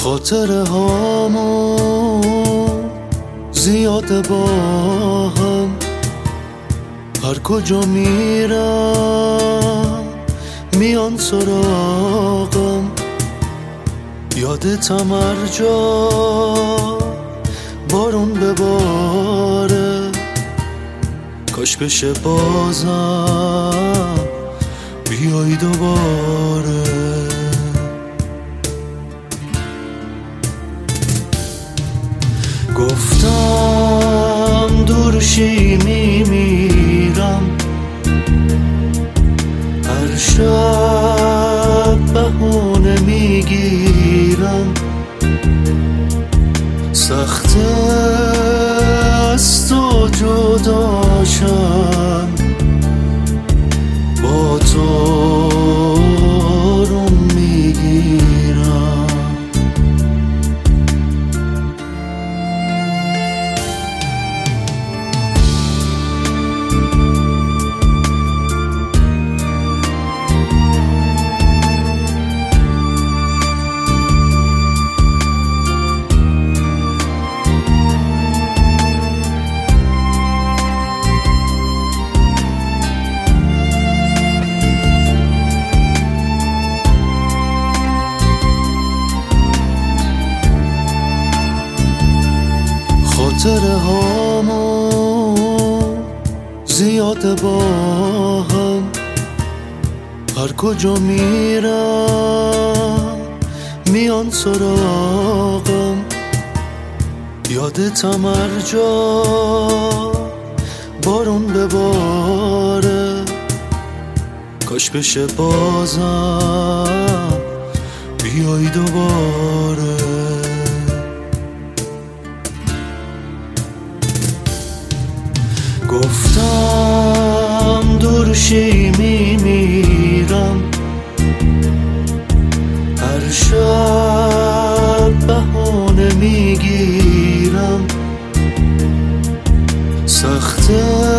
خاطره هامون زیاده با هم، هر کجا میرم میان سراغم. یادتم هر جا بارون بباره، کاش بشه بازم بیای دوباره. گفتم دورشی میمیرم، هر شب بهونه میگیرم. سخته از تو جداشم، با تو رو میگیرم. خاطره هامون زیاده با هم، هر کجا میرم میان سراغم. یادتم هر جا بارون بباره، کاش بشه بازم بیای دوباره. گفتم دورشی میمیرم، هر شب بهونه میگیرم. سخته